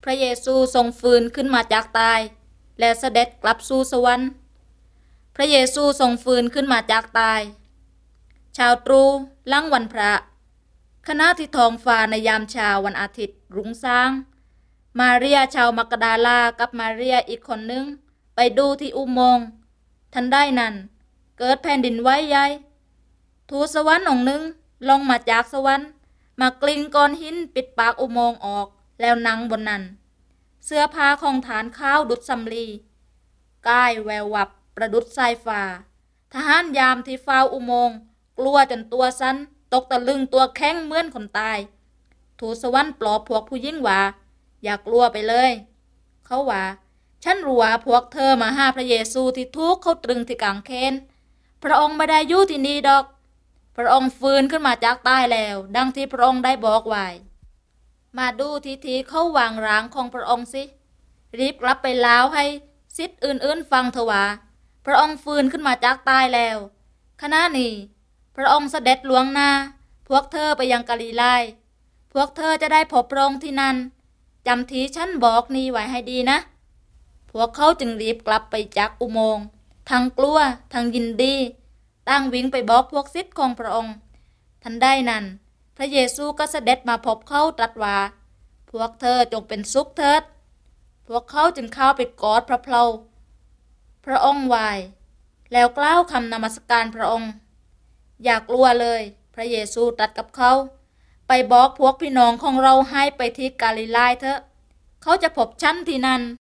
ระเยซูทรงฟื้นขึ้นมาจากตายและเสด็จกลับสู่สวรรค์พระเยซูทรงฟื้นขึ้นมาจากตายชาวตรู่หลังวันพระขณะที่ท้องฟ้าในยามเช้าวันอาทิตย์รุ่งสางมาเรียชาวมักดาลากับมาเรียอีกคนหนึ่งไปดูที่อุโมงค์ทันใดนั้นเกิดแผ่นดินไหวใหญ่ทูตสวรรค์องค์หนึ่งลงมาจากสวรรค์มากลิ้งก้อนหินปิดปากอุโมงค์ออกแล้วนั่งบนนั้นเสื้อผ้าของฐานข้าวดุจสำลีก้ายแวววับประดุจสายฟ้าทหารยามที่เฝ้าอุโมงค์กลัวจนตัวสั่นตกตะลึงตัวแข็งเหมือนคนตายทูตสวรรค์ปลอบพวกผู้หญิงว่าอย่ากลัวไปเลยเขาว่าฉันรู้ว่าพวกเธอมาหาพระเยซูที่ทุกข์เขาตรึงที่กางเขนพระองค์ไม่ได้อยู่ที่นี่ดอกพระองค์ฟื้นขึ้นมาจากตายแล้วดังที่พระองค์ได้บอกไว้มาดูทีเขาวางร่างของพระองค์สิรีบกลับไปลาวให้ศิษย์อื่นๆฟังเถอะว่าพระองค์ฟื้นขึ้นมาจากตายแล้วขณะนี้พระองค์เสด็จล่วงหน้าพวกเธอไปยังกาลิลีพวกเธอจะได้พบพระองค์ที่นั่นจำที่ฉันบอกนี้ไว้ให้ดีนะพวกเขาจึงรีบกลับไปจากอุโมงค์ทั้งกลัวทั้งยินดีตั้งวิ่งไปบอกพวกศิษย์ของพระองค์ทันใดนั้นพระเยซูก็เสด็จมาพบเขาตรัสว่าพวกเธอจงเป็นสุขเถิดพวกเขาจึงเข้าไปกอดพระเพลาพระองค์ไหว้แล้วกล่าวคำนมัสการพระองค์อย่ากลัวเลยพระเยซูตรัสกับเขาไปบอกพวกพี่น้องของเราให้ไปที่กาลิลีเถอะเขาจะพบฉันที่นั่น